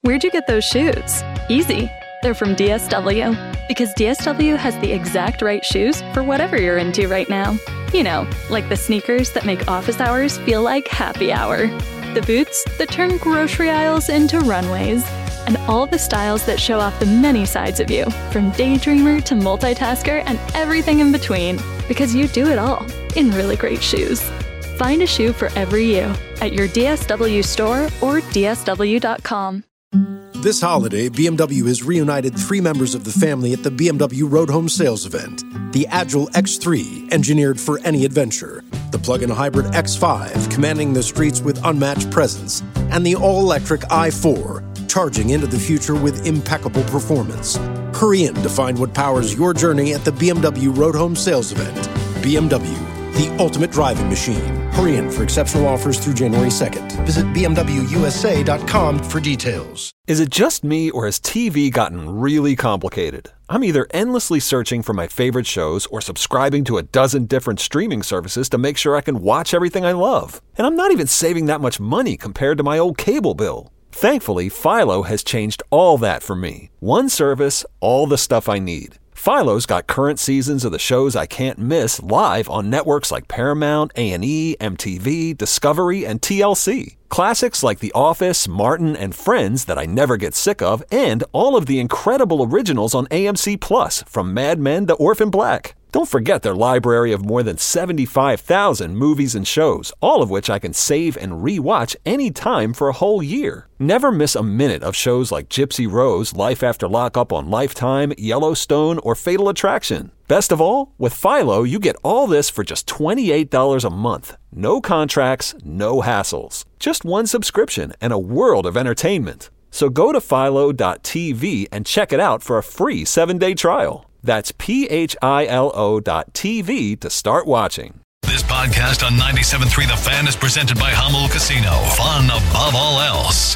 Where'd you get those shoes? Easy. They're from DSW. Because DSW has the exact right shoes for whatever you're into right now. You know, like the sneakers that make office hours feel like happy hour. The boots that turn grocery aisles into runways. And all the styles that show off the many sides of you, from daydreamer to multitasker and everything in between. Because you do it all in really great shoes. Find a shoe for every you at your DSW store or DSW.com. This holiday, BMW has reunited 3 members of the family at the BMW Road Home Sales Event. The Agile X3, engineered for any adventure. The plug-in hybrid X5, commanding the streets with unmatched presence. And the all-electric i4, charging into the future with impeccable performance. Hurry in to find what powers your journey at the BMW Road Home Sales Event. BMW, the ultimate driving machine. Hurry in for exceptional offers through January 2nd. Visit BMWUSA.com for details. Is it just me, or has TV gotten really complicated? I'm either endlessly searching for my favorite shows or subscribing to a dozen different streaming services to make sure I can watch everything I love. And I'm not even saving that much money compared to my old cable bill. Thankfully, Philo has changed all that for me. One service, all the stuff I need. Philo's got current seasons of the shows I can't miss live on networks like Paramount, A&E, MTV, Discovery, and TLC. Classics like The Office, Martin, and Friends that I never get sick of, and all of the incredible originals on AMC+, from Mad Men to Orphan Black. Don't forget their library of more than 75,000 movies and shows, all of which I can save and re-watch anytime for a whole year. Never miss a minute of shows like Gypsy Rose, Life After Lockup on Lifetime, Yellowstone, or Fatal Attraction. Best of all, with Philo, you get all this for just $28 a month. No contracts, no hassles. Just one subscription and a world of entertainment. So go to philo.tv and check it out for a free 7-day trial. That's philo.tv to start watching. This podcast on 97.3 The Fan is presented by Hummel Casino. Fun above all else.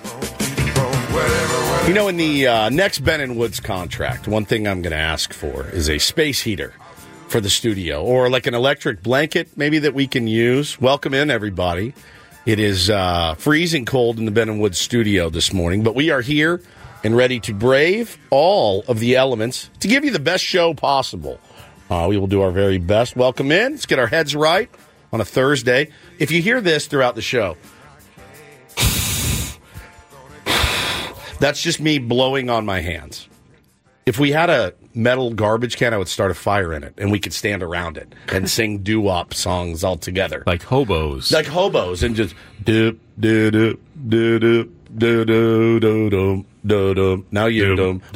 You know, in the next Ben & Woods contract, one thing I'm going to ask for is a space heater for the studio, or like an electric blanket maybe that we can use. Welcome in, everybody. It is freezing cold in the Ben & Woods studio this morning, but we are here and ready to brave all of the elements to give you the best show possible. We will do our very best. Welcome in. Let's get our heads right on a Thursday. If you hear this throughout the show, that's just me blowing on my hands. If we had a metal garbage can, I would start a fire in it, and we could stand around it and sing doo-wop songs all together. Like hobos. Like hobos, and just do-do-do, do-do, do-do-do-do. Now you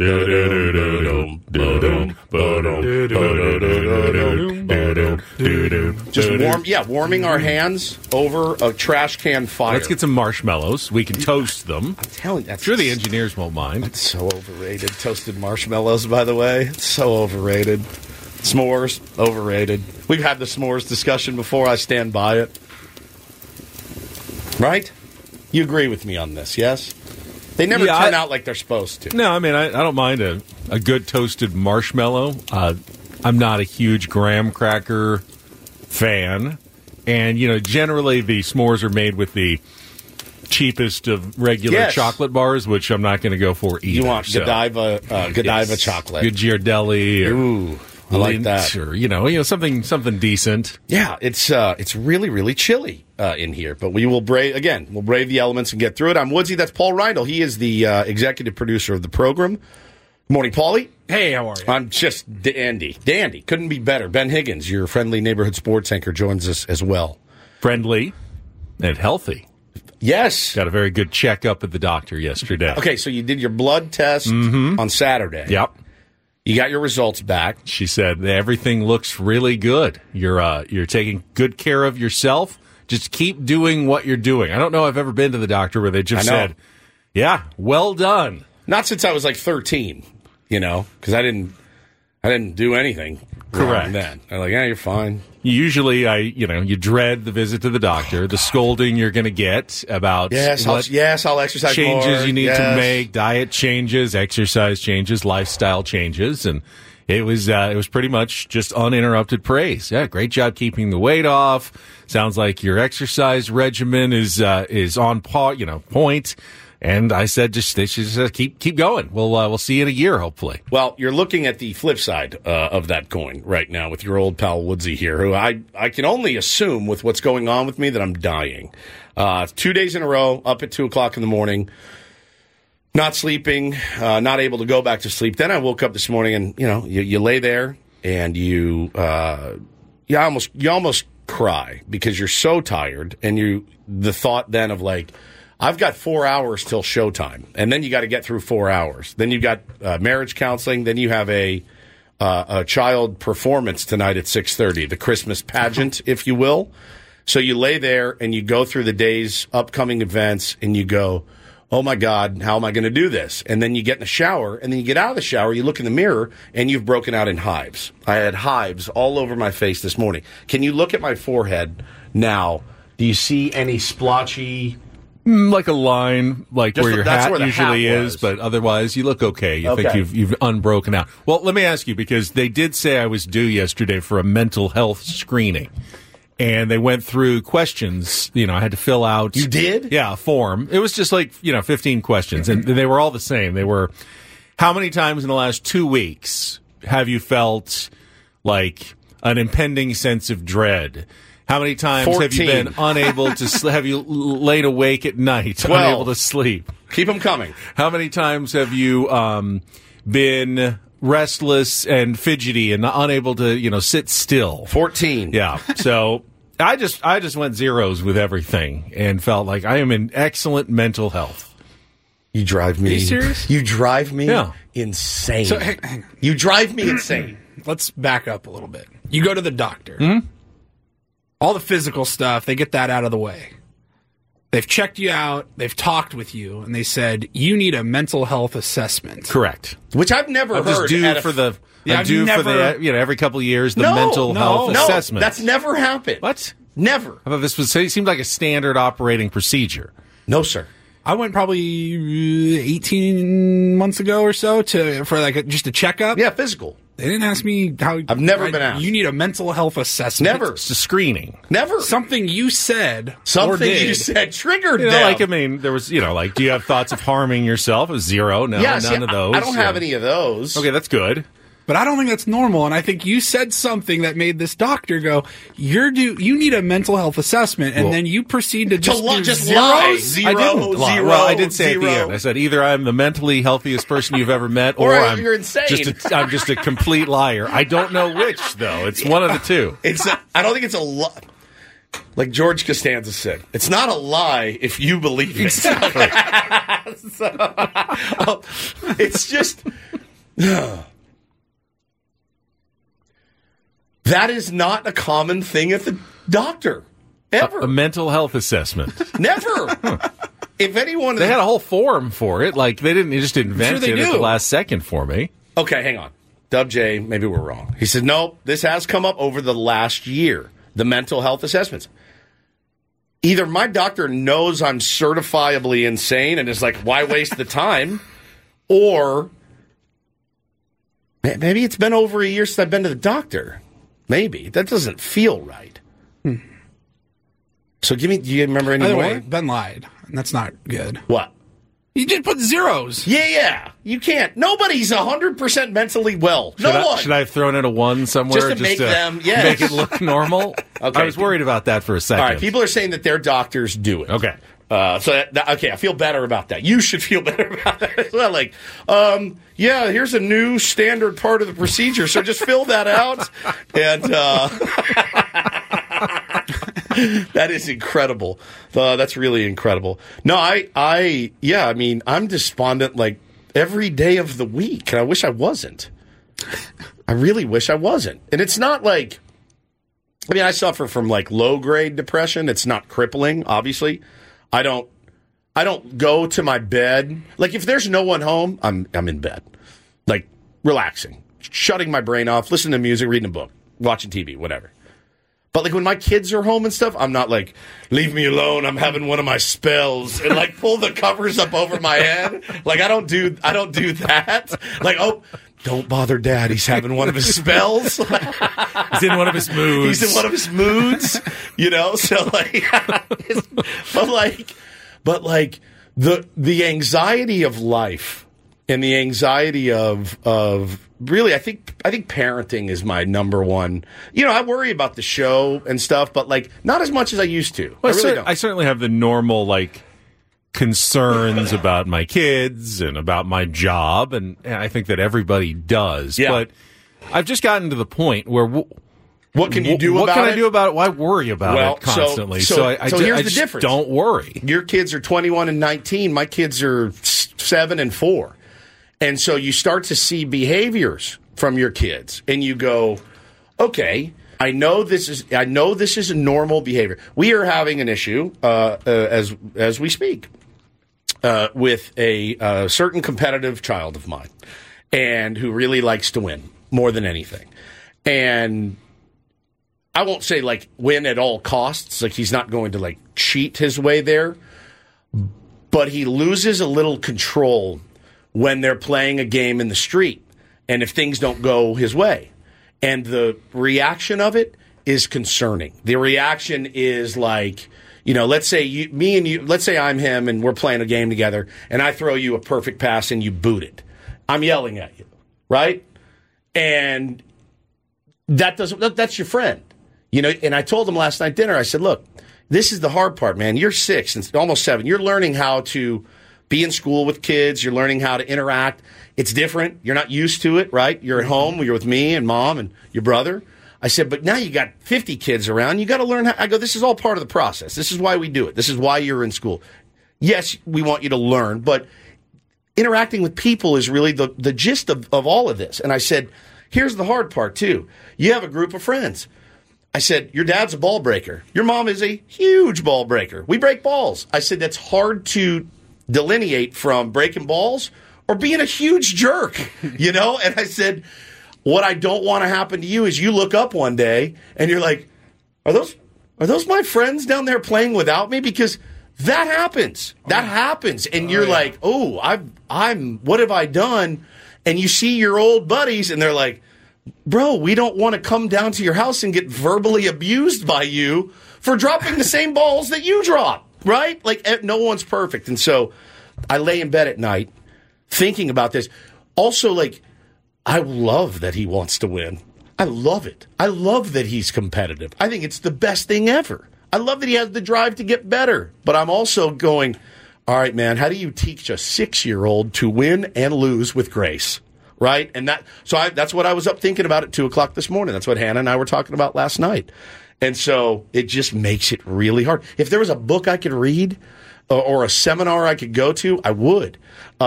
just warming our hands over a trash can fire. Let's get some marshmallows. We can toast them. I'm telling you, I'm sure the engineers won't mind. It's so overrated. Toasted marshmallows, by the way, it's so overrated. S'mores, overrated. We've had the s'mores discussion before. I stand by it. Right? You agree with me on this, yes? They never turn out like they're supposed to. No, I mean, I don't mind a good toasted marshmallow. I'm not a huge graham cracker fan. And, you know, generally the s'mores are made with the cheapest of regular chocolate bars, which I'm not going to go for either. You want Godiva chocolate. Good Ghirardelli. Ooh, I like that. Or, you know, something decent. Yeah, it's really, really chilly in here. But we will brave the elements and get through it. I'm Woodsy. That's Paul Reindl. He is the executive producer of the program. Good morning, Paulie. Hey, how are you? I'm just dandy. Couldn't be better. Ben Higgins, your friendly neighborhood sports anchor, joins us as well. Friendly and healthy. Yes. Got a very good checkup at the doctor yesterday. Okay, so you did your blood test on Saturday. Yep. You got your results back. She said everything looks really good. You're taking good care of yourself. Just keep doing what you're doing. I don't know if I've ever been to the doctor where they just said, "Yeah, well done." Not since I was like 13, because I didn't do anything. Correct. Then they're like, "Yeah, you're fine." Usually, you dread the visit to the doctor, the scolding you're going to get about I'll exercise changes more. You need to make, diet changes, exercise changes, lifestyle changes, and it was pretty much just uninterrupted praise. Yeah, great job keeping the weight off. Sounds like your exercise regimen is on point. And I said, they should just keep going. We'll see you in a year, hopefully. Well, you're looking at the flip side of that coin right now with your old pal Woodsy here, who I can only assume with what's going on with me that I'm dying. 2 days in a row, up at 2 o'clock in the morning, not sleeping, not able to go back to sleep. Then I woke up this morning and, you lay there and you almost cry because you're so tired, and the thought then of like, I've got 4 hours till showtime, and then you got to get through 4 hours. Then you got marriage counseling. Then you have a child performance tonight at 6:30, the Christmas pageant, if you will. So you lay there and you go through the day's upcoming events, and you go, oh my God, how am I going to do this? And then you get in the shower, and then you get out of the shower, you look in the mirror, and you've broken out in hives. I had hives all over my face this morning. Can you look at my forehead now? Do you see any splotchy? Like a line, like where your hat usually is, but otherwise you look okay. You think you've unbroken out. Well, let me ask you, because they did say I was due yesterday for a mental health screening. And they went through questions, I had to fill out. You did? Yeah, a form. It was just like, 15 questions, and they were all the same. They were, how many times in the last 2 weeks have you felt like an impending sense of dread? How many times 14. have you been unable to have you laid awake at night, 12. unable to sleep? Keep them coming. How many times have you been restless and fidgety and unable to, sit still? 14. Yeah. So I just went zeros with everything and felt like I am in excellent mental health. You drive me. Are you serious? You drive me Yeah. insane. So, hang on. You drive me insane. Let's back up a little bit. You go to the doctor. Mm-hmm. All the physical stuff, they get that out of the way. They've checked you out, they've talked with you, and they said, you need a mental health assessment. Correct. Which I've never I'm heard. just due for the every couple of years, the mental health assessment. That's never happened. What? Never. I thought it seemed like a standard operating procedure. No, sir. I went probably 18 months ago or so for just a checkup. Yeah, physical. They didn't ask me how. I've never been asked. You need a mental health assessment. Never. It's a screening. Never. Something you said. Something or did. you said triggered them. There was, do you have thoughts of harming yourself? It was zero. No, none of those. I don't have any of those. Okay, that's good. But I don't think that's normal, and I think you said something that made this doctor go, you need a mental health assessment, and then you proceed to just lie. zeros. I didn't lie. Well, I did say at the end. I said either I'm the mentally healthiest person you've ever met, or you're insane. I'm just a complete liar. I don't know which, though. It's one of the two. I don't think it's a lie. Like George Costanza said, it's not a lie if you believe it. It's just... That is not a common thing at the doctor. Ever. A mental health assessment. Never. If anyone... They had a whole form for it. Like, they just invented it at the last second for me. Okay, hang on. Dub J, maybe we're wrong. He said, no, this has come up over the last year, the mental health assessments. Either my doctor knows I'm certifiably insane and is like, why waste the time? Or maybe it's been over a year since I've been to the doctor. Maybe. That doesn't feel right. So do you remember any more? By the way, Ben lied, and that's not good. What? You did put zeros. Yeah. You can't. Nobody's 100% mentally well. Should I have thrown in a 1 somewhere? Just to make them, yes. Make it look normal? Okay. I was worried about that for a second. All right, people are saying that their doctors do it. Okay. Okay, I feel better about that. You should feel better about that as well. Like, here's a new standard part of the procedure, so just fill that out. And that is incredible. That's really incredible. No, I'm despondent like every day of the week, and I wish I wasn't. I really wish I wasn't. And it's not like, I suffer from like low-grade depression. It's not crippling, obviously. I don't go to my bed. Like, if there's no one home, I'm in bed. Like, relaxing. Shutting my brain off, listening to music, reading a book, watching TV, whatever. But, like, when my kids are home and stuff, I'm not like, leave me alone, I'm having one of my spells, and, like, pull the covers up over my head. Like, I don't do that. Like, oh, don't bother Dad, he's having one of his spells. He's in one of his moods. So, like, but the anxiety of life and the anxiety of really, I think parenting is my number one. I worry about the show and stuff, but like not as much as I used to. Well, I really don't. I certainly have the normal concerns about my kids and about my job, and I think that everybody does. Yeah. But I've just gotten to the point where what can you do about it? What can I do about it? Why worry about it constantly? So I here's the just difference. Don't worry. Your kids are 21 and 19. My kids are 7 and 4. And so you start to see behaviors from your kids, and you go, okay, I know this is a normal behavior. We are having an issue as we speak with a certain competitive child of mine, and who really likes to win more than anything. And I won't say win at all costs. He's not going to cheat his way there, but he loses a little control when they're playing a game in the street, and if things don't go his way. And the reaction of it is concerning. The reaction is let's say let's say I'm him and we're playing a game together, and I throw you a perfect pass and you boot it. I'm yelling at you, right? And that's your friend. And I told him last night at dinner, I said, look, this is the hard part, man. You're 6 and almost 7. You're learning how to be in school with kids. You're learning how to interact. It's different. You're not used to it, right? You're at home. You're with me and mom and your brother. I said, but now you got 50 kids around. You got to learn how. I go, this is all part of the process. This is why we do it. This is why you're in school. Yes, we want you to learn, but interacting with people is really the gist of all of this. And I said, here's the hard part, too. You have a group of friends. I said, your dad's a ball breaker. Your mom is a huge ball breaker. We break balls. I said, that's hard to delineate from breaking balls or being a huge jerk, And I said, what I don't want to happen to you is you look up one day and you're like, are those my friends down there playing without me? Because that happens. That happens. And you're like, oh, what have I done? And you see your old buddies and they're like, bro, we don't want to come down to your house and get verbally abused by you for dropping the same balls that you drop, right? No one's perfect. And so I lay in bed at night thinking about this. Also, I love that he wants to win. I love it. I love that he's competitive. I think it's the best thing ever. I love that he has the drive to get better. But I'm also going, all right, man, how do you teach a 6-year-old to win and lose with grace? Right? And that's what I was up thinking about at 2:00 this morning. That's what Hannah and I were talking about last night. And so it just makes it really hard. If there was a book I could read or a seminar I could go to, I would.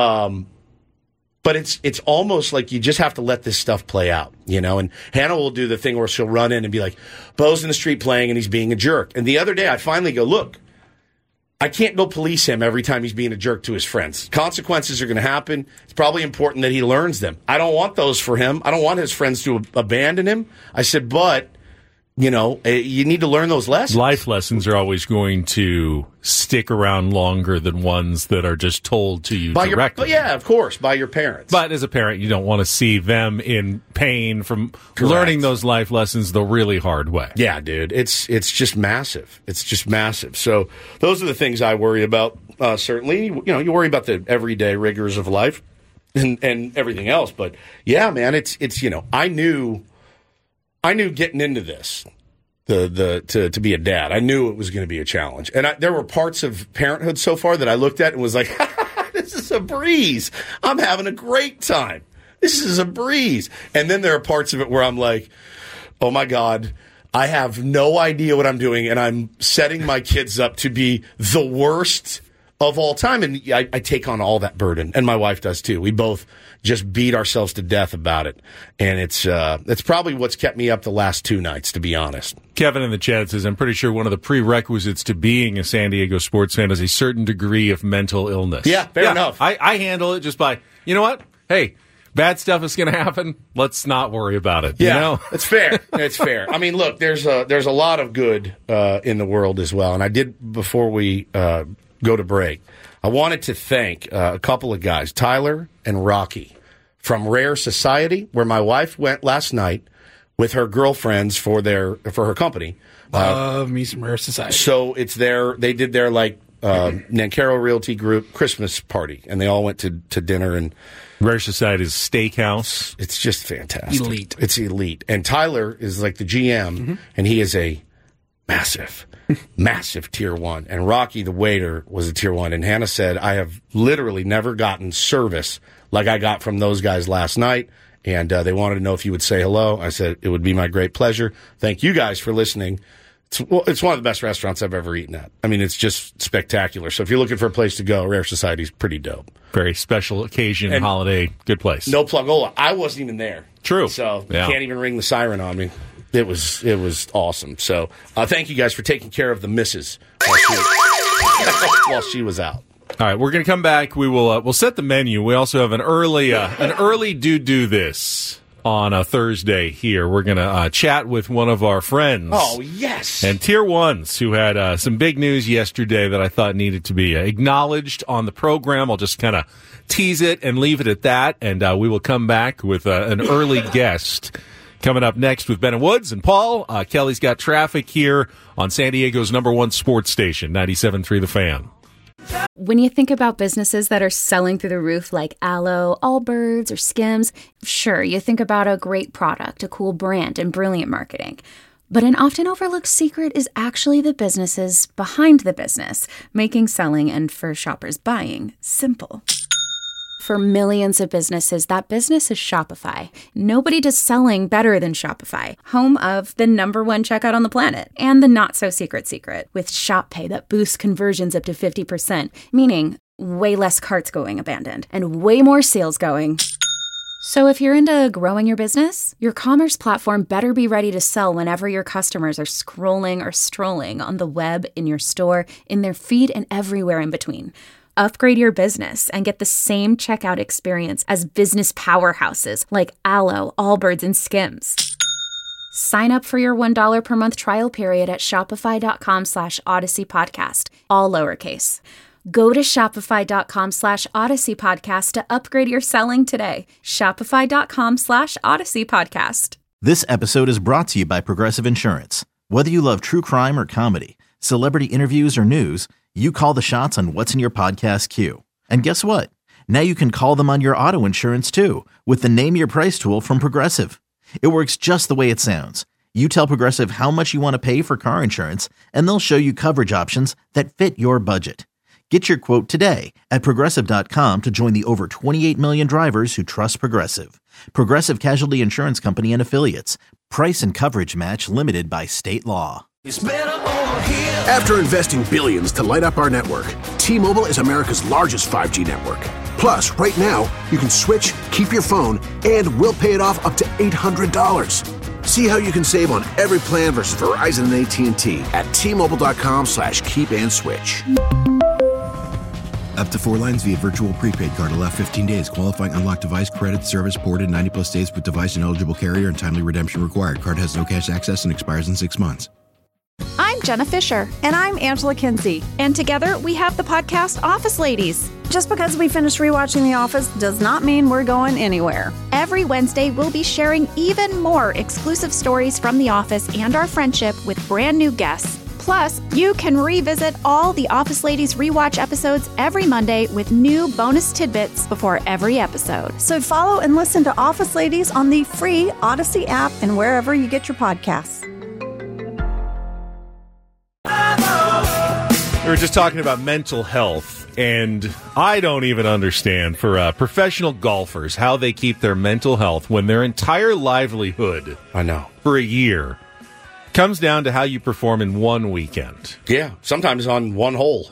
But it's almost like you just have to let this stuff play out, And Hannah will do the thing where she'll run in and be like, Bo's in the street playing and he's being a jerk. And the other day I finally go, look, I can't go police him every time he's being a jerk to his friends. Consequences are going to happen. It's probably important that he learns them. I don't want those for him. I don't want his friends to abandon him. I said, but, you need to learn those lessons. Life lessons are always going to stick around longer than ones that are just told to you directly. Yeah, of course, by your parents. But as a parent, you don't want to see them in pain from learning those life lessons the really hard way. Yeah, dude, it's just massive. It's just massive. So those are the things I worry about. Certainly, you worry about the everyday rigors of life and everything else. But yeah, man, it's I knew getting into this, to be a dad. I knew it was going to be a challenge, and there were parts of parenthood so far that I looked at and was like, "This is a breeze. I'm having a great time. This is a breeze." And then there are parts of it where I'm like, "Oh my God, I have no idea what I'm doing, and I'm setting my kids up to be the worst of all time." And I take on all that burden, and my wife does too. We both just beat ourselves to death about it. And it's probably what's kept me up the last 2 nights, to be honest. Kevin in the chat says, I'm pretty sure one of the prerequisites to being a San Diego sports fan is a certain degree of mental illness. Yeah, fair enough. I handle it just by, you know what? Hey, bad stuff is going to happen. Let's not worry about it. Yeah, it's fair. It's fair. I mean, look, there's a lot of good in the world as well. And I did, before we go to break, I wanted to thank a couple of guys, Tyler and Rocky from Rare Society, where my wife went last night with her girlfriends for her company. Love me some Rare Society. So it's they did their Nancaro Realty Group Christmas party, and they all went to dinner, and Rare Society's steakhouse. it's just fantastic. Elite. It's elite. And Tyler is like the GM, and he is a massive tier 1. And Rocky, the waiter, was a tier 1. And Hannah said, I have literally never gotten service like I got from those guys last night. And they wanted to know if you would say hello. I said, it would be my great pleasure. Thank you guys for listening. It's one of the best restaurants I've ever eaten at. I mean, it's just spectacular. So if you're looking for a place to go, Rare Society's pretty dope. Very special occasion, And holiday, good place. No plug. I wasn't even there. True. So Yeah. can't even ring the siren on me. It was awesome. So thank you guys for taking care of the missus while she was out. All right, we're going to come back. We'll set the menu. We also have an early do this on a Thursday here. We're going to chat with one of our friends. Oh, yes. And tier 1s who had some big news yesterday that I thought needed to be acknowledged on the program. I'll just kind of tease it and leave it at that. And we will come back with an early guest coming up next with Ben Woods and Paul. Kelly's got traffic here on San Diego's #1 sports station, 97.3 The Fan. When you think about businesses that are selling through the roof like Aloe, Allbirds, or Skims, sure, you think about a great product, a cool brand, and brilliant marketing. But an often overlooked secret is actually the businesses behind the business, making selling and for shoppers buying simple. For millions of businesses, that business is Shopify. Nobody does selling better than Shopify, home of the #1 checkout on the planet and the not-so-secret secret with Shop Pay that boosts conversions up to 50%, meaning way less carts going abandoned and way more sales going. So if you're into growing your business, your commerce platform better be ready to sell whenever your customers are scrolling or strolling on the web, in your store, in their feed, and everywhere in between. Upgrade your business and get the same checkout experience as business powerhouses like Aloe, Allbirds, and Skims. Sign up for your $1 per month trial period at shopify.com/Odyssey Podcast, all lowercase. Go to shopify.com/Odyssey Podcast to upgrade your selling today. Shopify.com/Odyssey Podcast. This episode is brought to you by Progressive Insurance. Whether you love true crime or comedy, celebrity interviews or news, you call the shots on what's in your podcast queue. And guess what? Now you can call them on your auto insurance too with the Name Your Price tool from Progressive. It works just the way it sounds. You tell Progressive how much you want to pay for car insurance, and they'll show you coverage options that fit your budget. Get your quote today at Progressive.com to join the over 28 million drivers who trust Progressive. Progressive Casualty Insurance Company and Affiliates. Price and coverage match limited by state law. After investing billions to light up our network, T-Mobile is America's largest 5G network. Plus, right now, you can switch, keep your phone, and we'll pay it off up to $800. See how you can save on every plan versus Verizon and AT&T at T-Mobile.com/keep-and-switch. Up to 4 lines via virtual prepaid card. Allow 15 days. Qualifying unlocked device credit service ported 90+ days with device and eligible carrier and timely redemption required. Card has no cash access and expires in 6 months. I'm Jenna Fisher. And I'm Angela Kinsey. And together we have the podcast Office Ladies. Just because we finished rewatching The Office does not mean we're going anywhere. Every Wednesday, we'll be sharing even more exclusive stories from The Office and our friendship with brand new guests. Plus, you can revisit all the Office Ladies rewatch episodes every Monday with new bonus tidbits before every episode. So follow and listen to Office Ladies on the free Odyssey app and wherever you get your podcasts. We were just talking about mental health, and I don't even understand for professional golfers how they keep their mental health when their entire livelihood, for a year, comes down to how you perform in one weekend. Yeah, sometimes on one hole.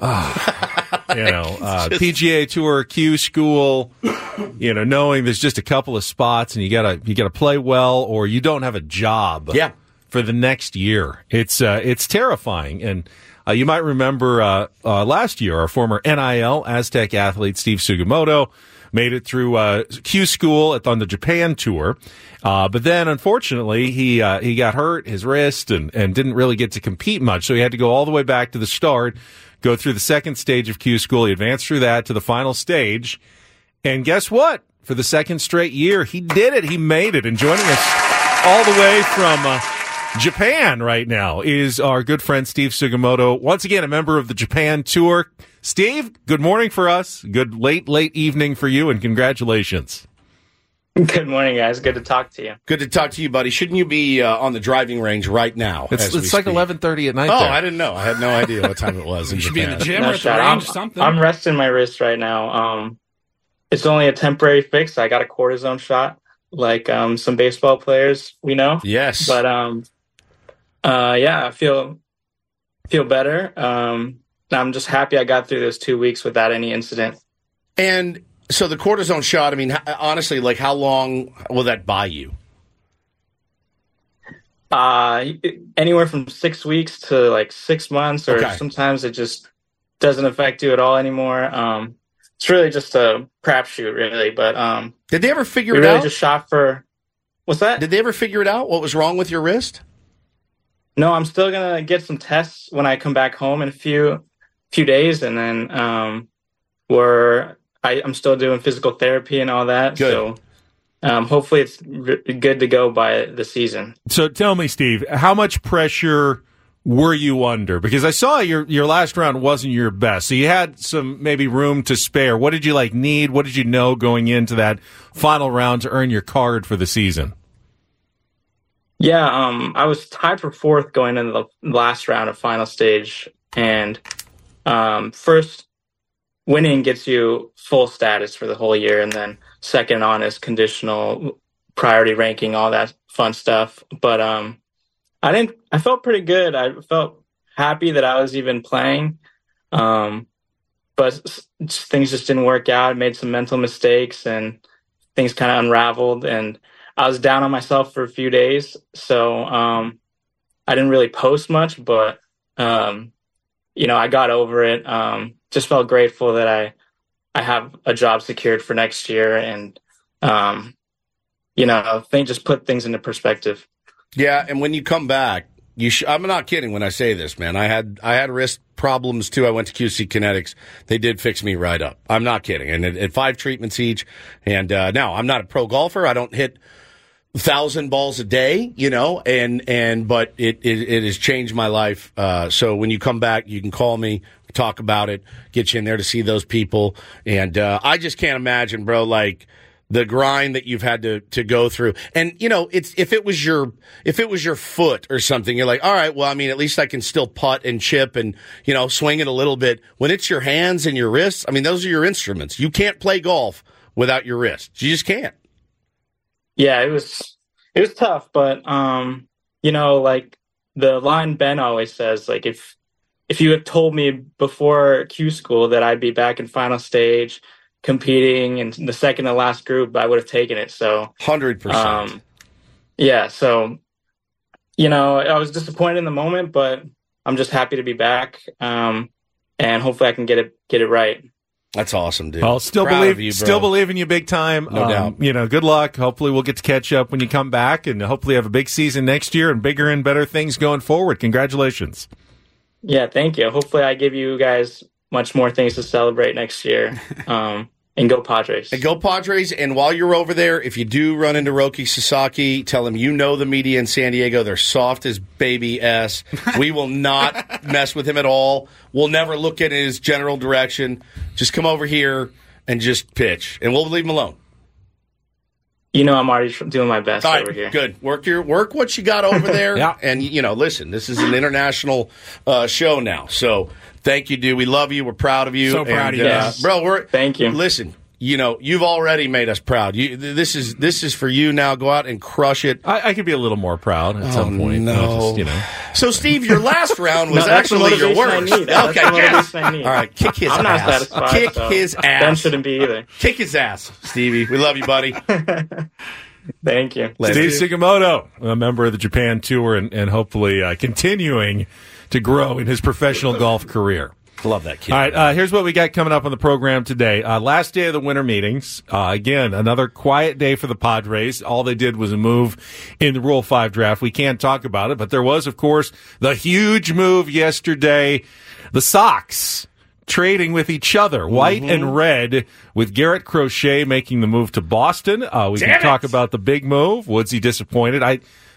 PGA Tour, Q School, knowing there's just a couple of spots and you gotta play well, or you don't have a job. Yeah. For the next year, it's terrifying. And you might remember last year, our former NIL Aztec athlete Steve Sugimoto made it through Q School on the Japan tour. But then, unfortunately, he got hurt, his wrist, and didn't really get to compete much. So he had to go all the way back to the start, go through the second stage of Q School. He advanced through that to the final stage. And guess what? For the second straight year, he did it. He made it. And joining us all the way from Japan right now is our good friend Steve Sugimoto, once again a member of the Japan Tour. Steve, good morning for us. Good late evening for you, and congratulations. Good morning, guys. Good to talk to you. Good to talk to you, buddy. Shouldn't you be on the driving range right now? It's like 11:30 at night. Oh, there. I didn't know. I had no idea what time it was in You should Japan. be in the gym or at the range or something. I'm resting my wrist right now. It's only a temporary fix. I got a cortisone shot, like some baseball players we know. Yes. But I feel better. I'm just happy I got through those 2 weeks without any incident. And so the cortisone shot, I mean, honestly, like how long will that buy you? Anywhere from 6 weeks to like 6 months, or sometimes it just doesn't affect you at all anymore. It's really just a crapshoot, really. But did they ever figure it it really out? Just shot for what's that? Did they ever figure it out? What was wrong with your wrist? No, I'm still gonna get some tests when I come back home in a few days, and then I'm still doing physical therapy and all that. Good. So hopefully it's good to go by the season. So tell me, Steve, how much pressure were you under? Because I saw your last round wasn't your best, so you had some maybe room to spare. What did you need? What did you know going into that final round to earn your card for the season? Yeah, I was tied for fourth going into the last round of final stage, and first winning gets you full status for the whole year, and then second on is conditional priority ranking, all that fun stuff. But I felt pretty good. I felt happy that I was even playing, but things just didn't work out. I made some mental mistakes, and things kind of unraveled, and I was down on myself for a few days, so I didn't really post much, but I got over it. Just felt grateful that I have a job secured for next year, and just put things into perspective. Yeah, and when you come back, I'm not kidding when I say this, man. I had wrist problems too. I went to QC Kinetics. They did fix me right up. I'm not kidding. And at 5 treatments each. And now I'm not a pro golfer. I don't hit 1,000 balls a day, but it has changed my life. So when you come back, you can call me, talk about it, get you in there to see those people. And I just can't imagine, bro, like the grind that you've had to go through. And if it was your foot or something, you're like, all right, well, I mean, at least I can still putt and chip and swing it a little bit. When it's your hands and your wrists, I mean, those are your instruments. You can't play golf without your wrists. You just can't. Yeah, it was tough, but like the line Ben always says, like if you had told me before Q school that I'd be back in final stage competing in the second to last group, I would have taken it. So 100%. Yeah, so I was disappointed in the moment, but I'm just happy to be back, and hopefully I can get it right. That's awesome, dude. Well, still believe in you big time. No doubt. Good luck. Hopefully we'll get to catch up when you come back, and hopefully have a big season next year and bigger and better things going forward. Congratulations. Yeah, thank you. Hopefully I give you guys much more things to celebrate next year. And go Padres. And go Padres. And while you're over there, if you do run into Roki Sasaki, tell him the media in San Diego. They're soft as baby S. We will not mess with him at all. We'll never look at his general direction. Just come over here and just pitch. And we'll leave him alone. I'm already doing my best over here. Good. Work what you got over there. Yeah. And, listen, this is an international show now. So thank you, dude. We love you. We're proud of you. So proud of you. Yes. Bro, thank you. Listen, you've already made us proud. This is for you now. Go out and crush it. I could be a little more proud at some point. No. So, Steve, your last round was that's actually the your motivation worst. I need. That's the motivation I need. All right, kick his I'm ass. not satisfied. Kick so his ass. Ben shouldn't be either. Kick his ass, Stevie. We love you, buddy. Thank you. Steve Sugimoto, a member of the Japan Tour, and hopefully continuing to grow in his professional golf career. Love that kid. All right, here's what we got coming up on the program today. Last day of the winter meetings. Again, another quiet day for the Padres. All they did was a move in the Rule 5 draft. We can't talk about it, but there was, of course, the huge move yesterday. The Sox trading with each other, white and red, with Garrett Crochet making the move to Boston. We can talk about the big move. Was he disappointed?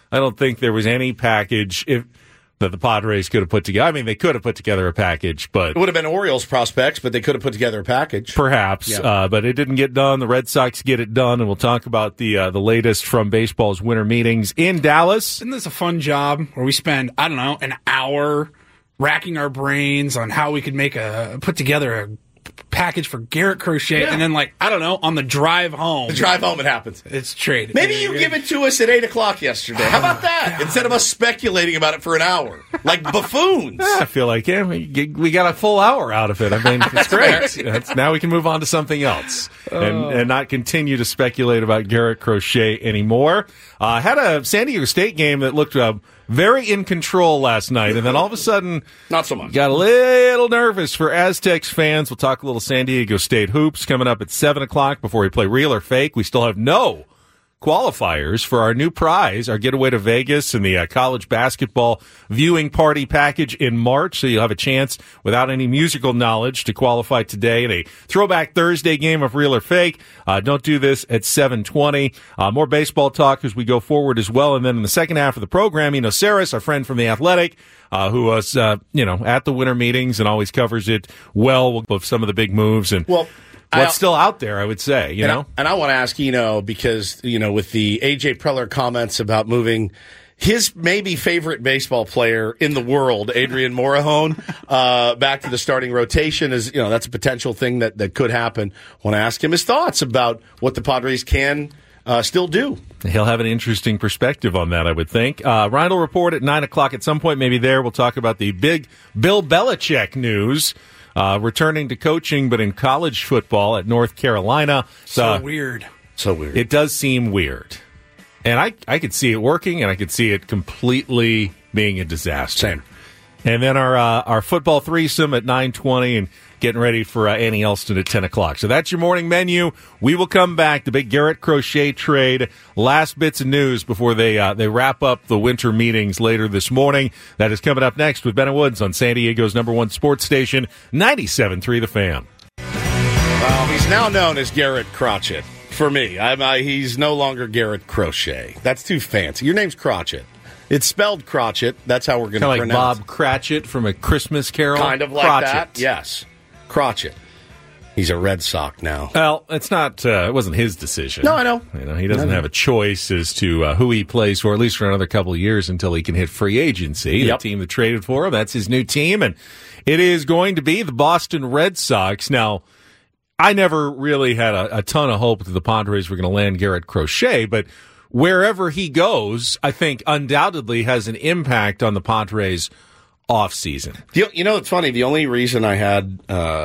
I don't think there was any package that the Padres could have put together. I mean, they could have put together a package, but It would have been Orioles prospects, but they could have put together a package. perhaps. But it didn't get done. The Red Sox get it done, and we'll talk about the latest from baseball's winter meetings in Dallas. Isn't this a fun job where we spend, I don't know, an hour racking our brains on how we could put together a package for Garrett Crochet, and then, like, I don't know, on the drive home. It happens. It's traded. Maybe you give it to us at 8 o'clock yesterday. How about that? Instead of us speculating about it for an hour. Like buffoons. I feel like we got a full hour out of it. I mean, it's great. Now we can move on to something else and not continue to speculate about Garrett Crochet anymore. Had a San Diego State game that looked very in control last night, and then all of a sudden, not so much. Got a little nervous for Aztecs fans. We'll talk a little San Diego State hoops coming up at 7 o'clock before we play Real or Fake. We still have no qualifiers for our new prize, our getaway to Vegas and the college basketball viewing party package in March. So you'll have a chance without any musical knowledge to qualify today in a Throwback Thursday game of Real or Fake. Don't do this at 7:20. More baseball talk as we go forward as well. And then in the second half of the program, Saris, our friend from The Athletic, who was, at the winter meetings and always covers it well with some of the big moves and what's still out there, I would say, And I want to ask because, with the A.J. Preller comments about moving his maybe favorite baseball player in the world, Adrian Morejon, back to the starting rotation is, that's a potential thing that could happen. I want to ask him his thoughts about what the Padres can still do. He'll have an interesting perspective on that, I would think. Ryan will report at 9 o'clock at some point, maybe there. We'll talk about the big Bill Belichick news. Returning to coaching, but in college football at North Carolina. So weird. It does seem weird. And I could see it working, and I could see it completely being a disaster. Same. And then our football threesome at 9:20 and getting ready for Annie Elston at 10 o'clock. So that's your morning menu. We will come back. The big Garrett Crochet trade. Last bits of news before they wrap up the winter meetings later this morning. That is coming up next with Ben Woods on San Diego's #1 sports station, 97.3 The Fan. Well, he's now known as Garrett Crotchet. For me, he's no longer Garrett Crochet. That's too fancy. Your name's Crotchet. It's spelled Crotchet. That's how we're going to pronounce it. Kind of like Bob Cratchit from A Christmas Carol? Kind of like Crotchet. that, yes. Crotchet. He's a Red Sox now. Well, it's not. It wasn't his decision. No, I know. He doesn't have a choice as to who he plays for, at least for another couple of years until he can hit free agency. Yep. The team that traded for him, that's his new team, and it is going to be the Boston Red Sox. Now, I never really had a ton of hope that the Padres were going to land Garrett Crochet, but wherever he goes, I think undoubtedly has an impact on the Padres' offseason. It's funny. The only reason I had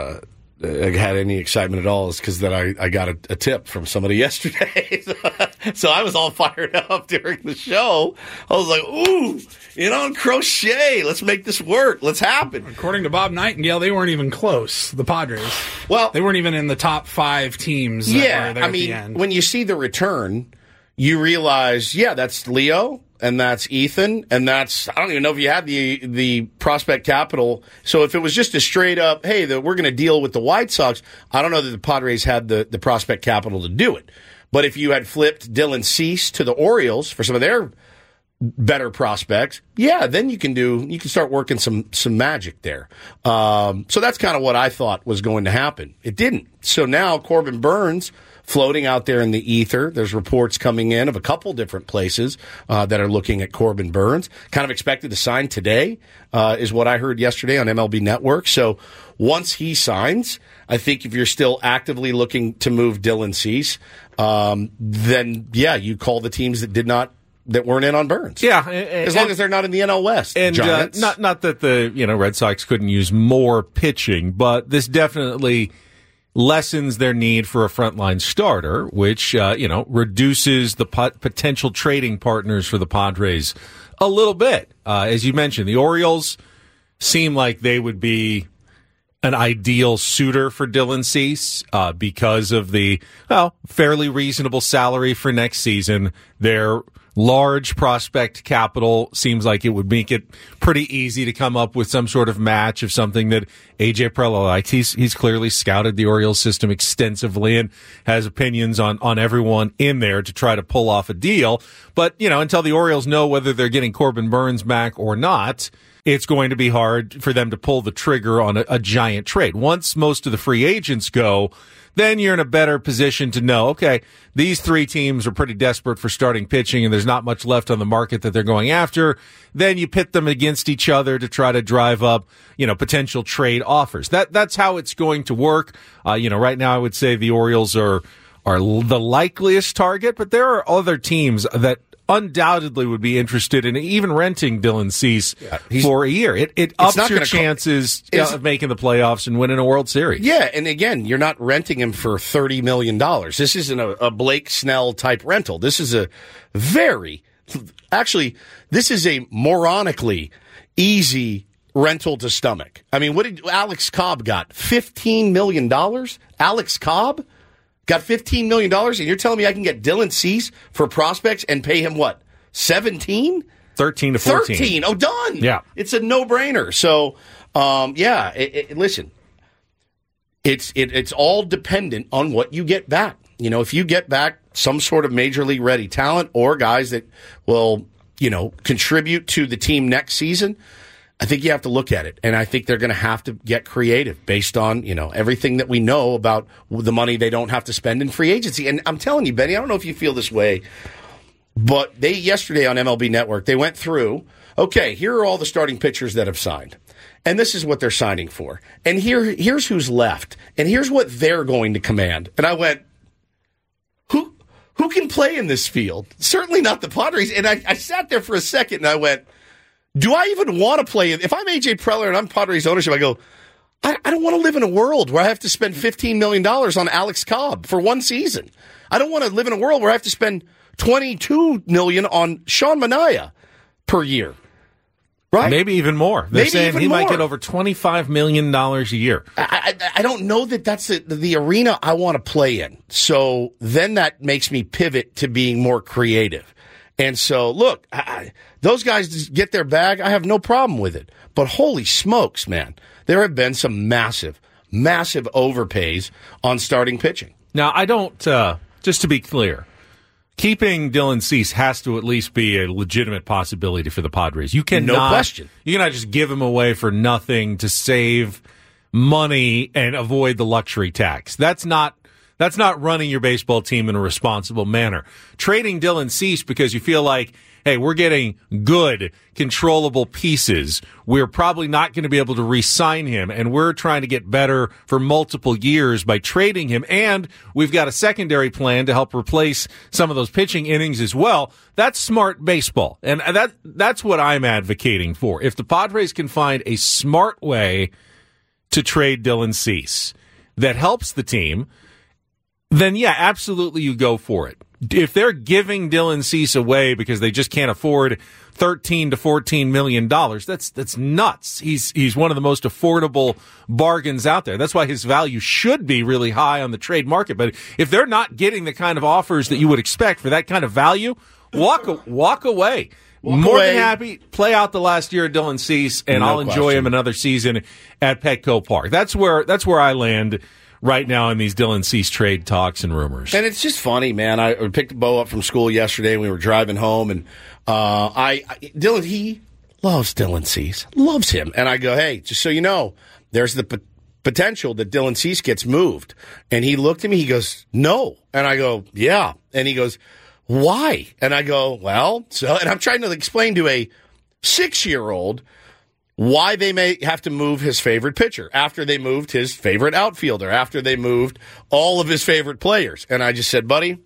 any excitement at all is because that I got a tip from somebody yesterday. So I was all fired up during the show. I was like, ooh, Crochet, let's make this work. Let's happen. According to Bob Nightingale, they weren't even close, the Padres. Well, they weren't even in the top 5 teams that were there at the end. When you see the return, you realize, that's Leo, and that's Ethan, and that's, I don't even know if you had the prospect capital. So if it was just a straight up, hey, we're going to deal with the White Sox, I don't know that the Padres had the prospect capital to do it. But if you had flipped Dylan Cease to the Orioles for some of their better prospects, then you can start working some magic there. So that's kind of what I thought was going to happen. It didn't. So now Corbin Burns floating out there in the ether. There's reports coming in of a couple different places that are looking at Corbin Burns. Kind of expected to sign today, is what I heard yesterday on MLB Network. So once he signs, I think if you're still actively looking to move Dylan Cease, then you call the teams that weren't in on Burns. Yeah, as long as they're not in the NL West. And not that the Red Sox couldn't use more pitching, but this definitely lessens their need for a frontline starter, which reduces the potential trading partners for the Padres a little bit. As you mentioned, the Orioles seem like they would be an ideal suitor for Dylan Cease because of the fairly reasonable salary for next season. They're large prospect capital. Seems like it would make it pretty easy to come up with some sort of match of something that A.J. Preller likes. He's clearly scouted the Orioles system extensively and has opinions on everyone in there to try to pull off a deal. But, until the Orioles know whether they're getting Corbin Burnes back or not, it's going to be hard for them to pull the trigger on a giant trade. Once most of the free agents go, then you're in a better position to know, okay, these three teams are pretty desperate for starting pitching and there's not much left on the market that they're going after. Then you pit them against each other to try to drive up, potential trade offers. That's how it's going to work. Right now I would say the Orioles are the likeliest target, but there are other teams that undoubtedly would be interested in even renting Dylan Cease for a year. It ups your chances of making the playoffs and winning a World Series. Yeah, and again, you're not renting him for $30 million. This isn't a Blake Snell type rental. This is a this is a moronically easy rental to stomach. I mean, what did Alex Cobb got? $15 million? Alex Cobb got $15 million, and you're telling me I can get Dylan Cease for prospects and pay him what? 17? 13 to 14. 13. Oh, done. Yeah. It's a no-brainer. So, listen, it's all dependent on what you get back. If you get back some sort of major league ready talent or guys that will, contribute to the team next season, I think you have to look at it, and I think they're going to have to get creative based on, everything that we know about the money they don't have to spend in free agency. And I'm telling you, Benny, I don't know if you feel this way, but yesterday on MLB Network, they went through, okay, here are all the starting pitchers that have signed, and this is what they're signing for. And here's who's left, and here's what they're going to command. And I went, who can play in this field? Certainly not the Padres. And I sat there for a second, and I went, do I even want to play? If I'm A.J. Preller and I'm Padres ownership, I go, I don't want to live in a world where I have to spend $15 million on Alex Cobb for one season. I don't want to live in a world where I have to spend $22 million on Sean Manaea per year. Right? Maybe even more. They're saying he might get over $25 million a year. I don't know that that's the arena I want to play in. So then that makes me pivot to being more creative. And so, look, those guys get their bag. I have no problem with it. But holy smokes, man, there have been some massive, massive overpays on starting pitching. Now, I don't, just to be clear, keeping Dylan Cease has to at least be a legitimate possibility for the Padres. You cannot, no question. You cannot just give him away for nothing to save money and avoid the luxury tax. That's not running your baseball team in a responsible manner. Trading Dylan Cease because you feel like, hey, we're getting good, controllable pieces. We're probably not going to be able to re-sign him, and we're trying to get better for multiple years by trading him, and we've got a secondary plan to help replace some of those pitching innings as well. That's smart baseball, and that's what I'm advocating for. If the Padres can find a smart way to trade Dylan Cease that helps the team, then yeah, absolutely you go for it. If they're giving Dylan Cease away because they just can't afford $13 to $14 million, that's nuts. He's one of the most affordable bargains out there. That's why his value should be really high on the trade market. But if they're not getting the kind of offers that you would expect for that kind of value, walk away. More than happy, play out the last year of Dylan Cease, and I'll enjoy him another season at Petco Park. That's where I land right now in these Dylan Cease trade talks and rumors. And it's just funny, man. I picked Bo up from school yesterday, and we were driving home, and Dylan, he loves Dylan Cease, loves him. And I go, hey, just so you know, there's the potential that Dylan Cease gets moved. And he looked at me, he goes, no. And I go, yeah. And he goes, why? And I go, well, so, and I'm trying to explain to a 6-year-old why they may have to move his favorite pitcher after they moved his favorite outfielder, after they moved all of his favorite players. And I just said, buddy,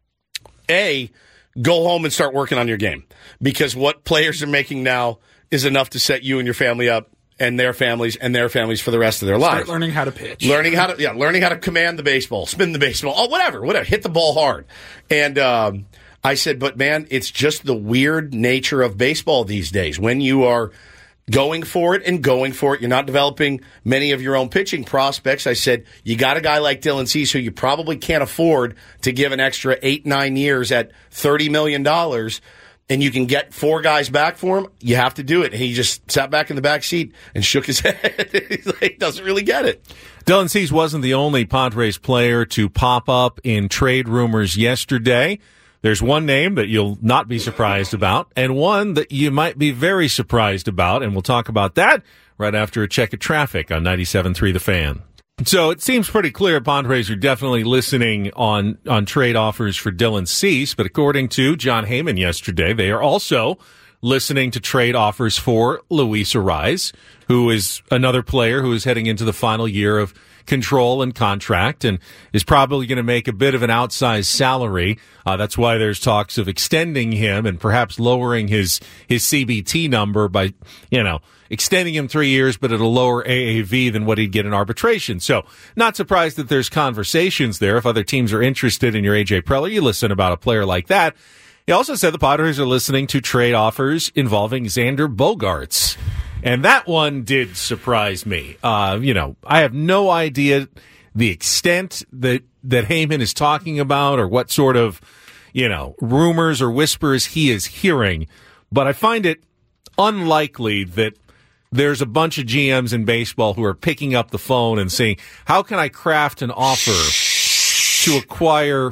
go home and start working on your game, because what players are making now is enough to set you and your family up and their families for the rest of their lives. Start learning how to pitch. Learning how to command the baseball, spin the baseball, whatever, hit the ball hard. And I said, but man, it's just the weird nature of baseball these days. When you are going for it, you're not developing many of your own pitching prospects. I said, you got a guy like Dylan Cease who you probably can't afford to give an extra 8-9 years at $30 million. and you can get 4 guys back for him, you have to do it. And he just sat back in the back seat and shook his head. He's like, doesn't really get it. Dylan Cease wasn't the only Padres player to pop up in trade rumors yesterday. There's one name that you'll not be surprised about, and one that you might be very surprised about, and we'll talk about that right after a check of traffic on 97.3 The Fan. So it seems pretty clear Padres are definitely listening on trade offers for Dylan Cease, but according to John Heyman yesterday, they are also listening to trade offers for Luis Arraez, who is another player who is heading into the final year of control and contract and is probably going to make a bit of an outsized salary. That's why there's talks of extending him and perhaps lowering his CBT number by, extending him 3 years, but at a lower AAV than what he'd get in arbitration. So not surprised that there's conversations there. If other teams are interested in your AJ Preller, you listen about a player like that. He also said the Padres are listening to trade offers involving Xander Bogaerts. And that one did surprise me. I have no idea the extent that Heyman is talking about or what sort of, rumors or whispers he is hearing. But I find it unlikely that there's a bunch of GMs in baseball who are picking up the phone and saying, how can I craft an offer to acquire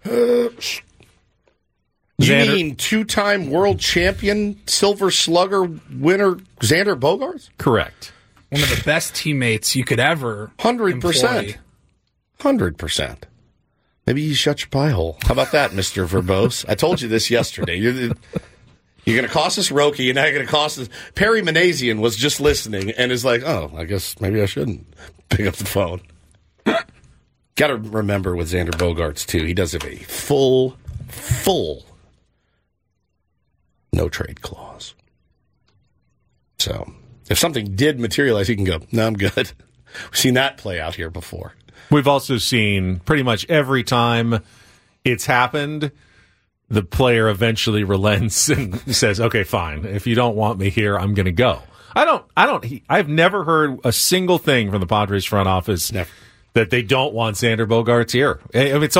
You mean 2-time world champion, Silver Slugger winner Xander Bogaerts? Correct. One of the best teammates you could ever 100%. 100%. Maybe you shut your pie hole. How about that, Mr. Verbose? I told you this yesterday. You're going to cost us Roki, and now you're going to cost us... Perry Manazian was just listening and is like, oh, I guess maybe I shouldn't pick up the phone. Got to remember with Xander Bogaerts, too, he does have a full no-trade clause. So, if something did materialize, he can go, no, I'm good. We've seen that play out here before. We've also seen pretty much every time it's happened, the player eventually relents and says, okay, fine. If you don't want me here, I'm going to go. I've never heard a single thing from the Padres front office that they don't want Xander Bogaerts here. It's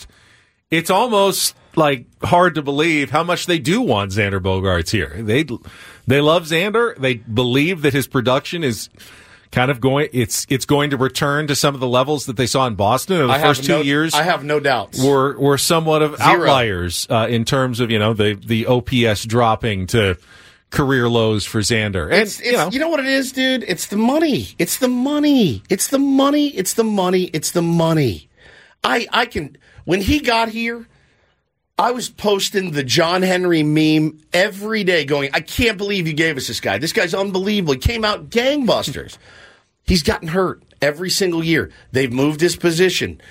almost like hard to believe how much they do want Xander Bogaerts here. They love Xander. They believe that his production is kind of going to return to some of the levels that they saw in Boston. The first 2 years, I have no doubts, were somewhat of outliers in terms of the OPS dropping to career lows for Xander. And you know what it is, dude? It's the money. It's the money. It's the money. It's the money. It's the money. I can. When he got here, I was posting the John Henry meme every day going, I can't believe you gave us this guy. This guy's unbelievable. He came out gangbusters. He's gotten hurt every single year. They've moved his position.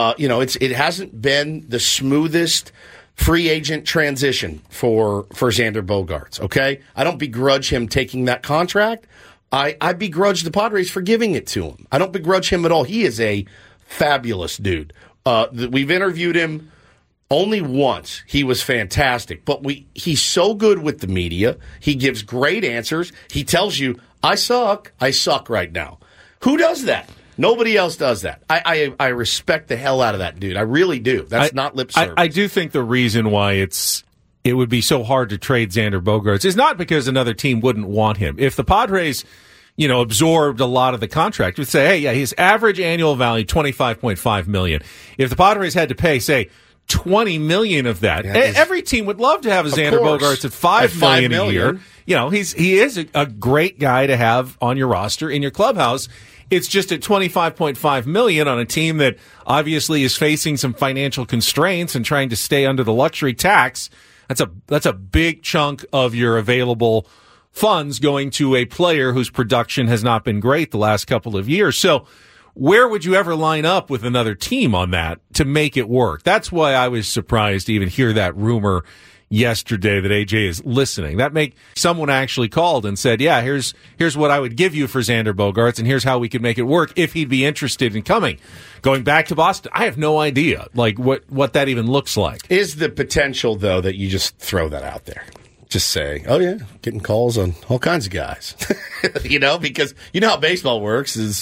It hasn't been the smoothest free agent transition for Xander Bogaerts, okay? I don't begrudge him taking that contract. I begrudge the Padres for giving it to him. I don't begrudge him at all. He is a fabulous dude. We've interviewed him only once. He was fantastic. But he's so good with the media. He gives great answers. He tells you, I suck. I suck right now. Who does that? Nobody else does that. I respect the hell out of that dude. I really do. That's not lip service. I do think the reason why it would be so hard to trade Xander Bogaerts is not because another team wouldn't want him. If the Padres, absorbed a lot of the contract, would say, hey, yeah, his average annual value, $25.5 million. If the Padres had to pay, say, $20 million of that, every team would love to have a Xander Bogaerts at $5 million a year. He is a great guy to have on your roster in your clubhouse. It's just at $25.5 million on a team that obviously is facing some financial constraints and trying to stay under the luxury tax. That's a big chunk of your available funds going to a player whose production has not been great the last couple of years. So where would you ever line up with another team on that to make it work? That's why I was surprised to even hear that rumor yesterday that AJ is listening. Someone actually called and said, yeah, here's what I would give you for Xander Bogaerts, and here's how we could make it work if he'd be interested in going back to Boston. I have no idea what that even looks like. Is the potential, though, that you just throw that out there? Just say, oh, yeah, getting calls on all kinds of guys. Because how baseball works is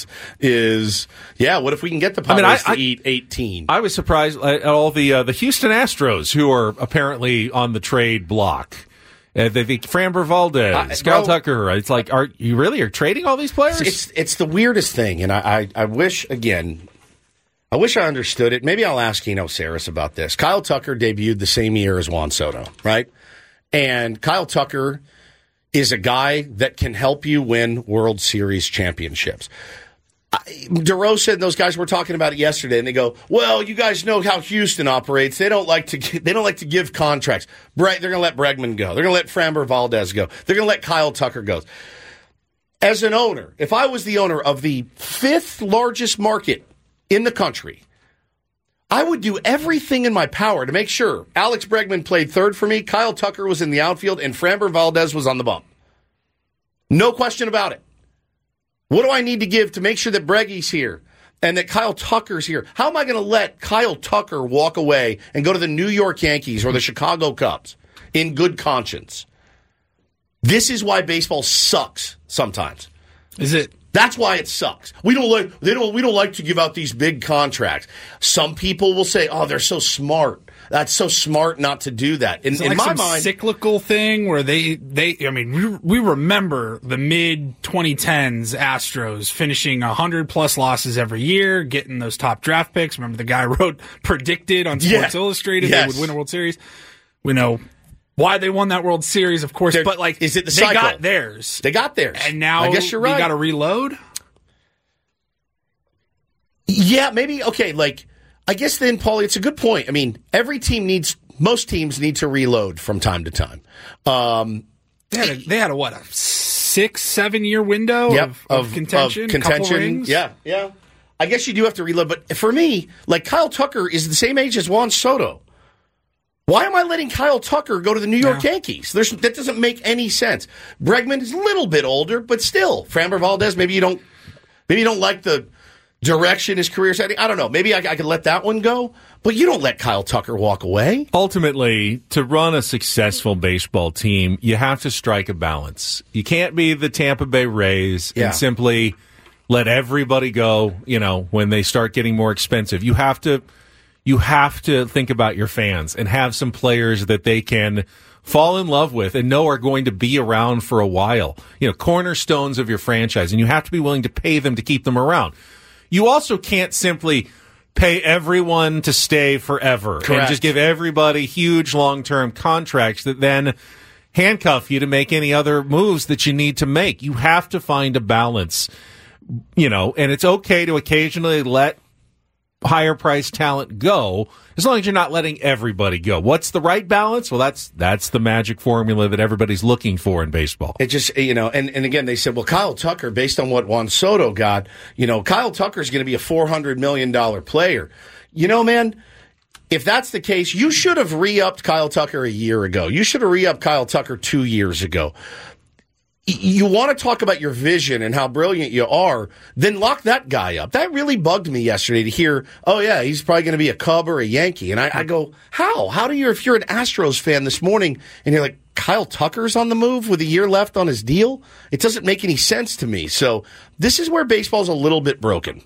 what if we can get the Padres to eat 18? I was surprised at all the Houston Astros, who are apparently on the trade block. Framber Valdez, Kyle Tucker. It's like, are you trading all these players? It's the weirdest thing, and I wish, again, I understood it. Maybe I'll ask Eno Saris about this. Kyle Tucker debuted the same year as Juan Soto, right? And Kyle Tucker is a guy that can help you win World Series championships. DeRosa and those guys were talking about it yesterday, and they go, "Well, you guys know how Houston operates. They don't like to give contracts. They're going to let Bregman go. They're going to let Framber Valdez go. They're going to let Kyle Tucker go." As an owner, if I was the owner of the 5th largest market in the country, I would do everything in my power to make sure Alex Bregman played third for me, Kyle Tucker was in the outfield, and Framber Valdez was on the bump. No question about it. What do I need to give to make sure that Breggy's here and that Kyle Tucker's here? How am I going to let Kyle Tucker walk away and go to the New York Yankees or the Chicago Cubs in good conscience? This is why baseball sucks sometimes. Is it? That's why it sucks. We don't like to give out these big contracts. Some people will say, "Oh, they're so smart. That's so smart not to do that." In my mind, cyclical thing where we remember the mid 2010s Astros finishing 100+ losses every year, getting those top draft picks. Remember the guy predicted on Sports Illustrated they would win a World Series. We know why they won that World Series, of course, but is it the cycle? They got theirs. And now I guess you're right. We got to reload? Yeah, maybe. Okay, I guess then, Paulie, it's a good point. I mean, most teams need to reload from time to time. They had a 6-7 year window of contention? Couple rings? Yeah. I guess you do have to reload, but for me, Kyle Tucker is the same age as Juan Soto. Why am I letting Kyle Tucker go to the New York Yankees? That doesn't make any sense. Bregman is a little bit older, but still, Framber Valdez, maybe you don't like the direction his career's heading. I don't know. Maybe I could let that one go, but you don't let Kyle Tucker walk away. Ultimately, to run a successful baseball team, you have to strike a balance. You can't be the Tampa Bay Rays and simply let everybody go, when they start getting more expensive. You have to think about your fans and have some players that they can fall in love with and know are going to be around for a while. Cornerstones of your franchise, and you have to be willing to pay them to keep them around. You also can't simply pay everyone to stay forever. Correct. And just give everybody huge long-term contracts that then handcuff you to make any other moves that you need to make. You have to find a balance, and it's okay to occasionally let higher priced talent go, as long as you're not letting everybody go. What's the right balance? Well, that's the magic formula that everybody's looking for in baseball. It just, and again, they said, well, Kyle Tucker, based on what Juan Soto got, Kyle Tucker's going to be a $400 million player. Man, if that's the case, you should have re-upped Kyle Tucker a year ago. You should have re-upped Kyle Tucker 2 years ago. You want to talk about your vision and how brilliant you are, then lock that guy up. That really bugged me yesterday to hear, oh, yeah, he's probably going to be a Cub or a Yankee. And I go, how? How do you, if you're an Astros fan this morning and you're like, Kyle Tucker's on the move with a year left on his deal? It doesn't make any sense to me. So this is where baseball's a little bit broken.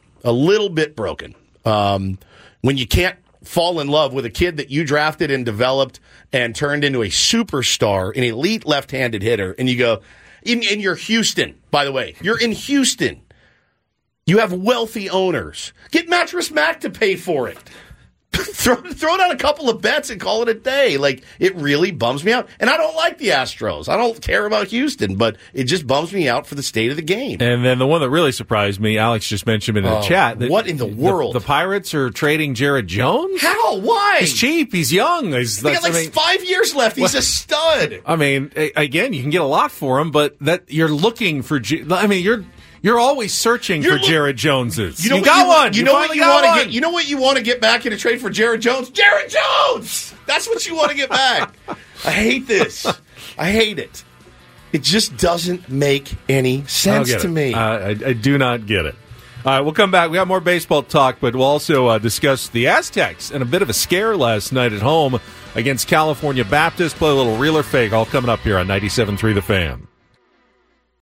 When you can't fall in love with a kid that you drafted and developed and turned into a superstar, an elite left-handed hitter, and you go, and you're Houston, by the way. You're in Houston. You have wealthy owners. Get Mattress Mac to pay for it. Throw down a couple of bets and call it a day. It really bums me out. And I don't like the Astros. I don't care about Houston, but it just bums me out for the state of the game. And then the one that really surprised me, Alex just mentioned in the chat. What in the world? The Pirates are trading Jared Jones? How? Why? He's cheap. He's young. He's got 5 years left. He's a stud. I mean, again, you can get a lot for him, but that you're looking for. You're always searching for Jared Joneses. You got one. You know what you want to get. You know what you want to get back in a trade for Jared Jones? Jared Jones. That's what you want to get back. I hate this. I hate it. It just doesn't make any sense to me. I do not get it. All right, we'll come back. We got more baseball talk, but we'll also discuss the Aztecs and a bit of a scare last night at home against California Baptist. Play a little real or fake. All coming up here on 97.3 The Fan.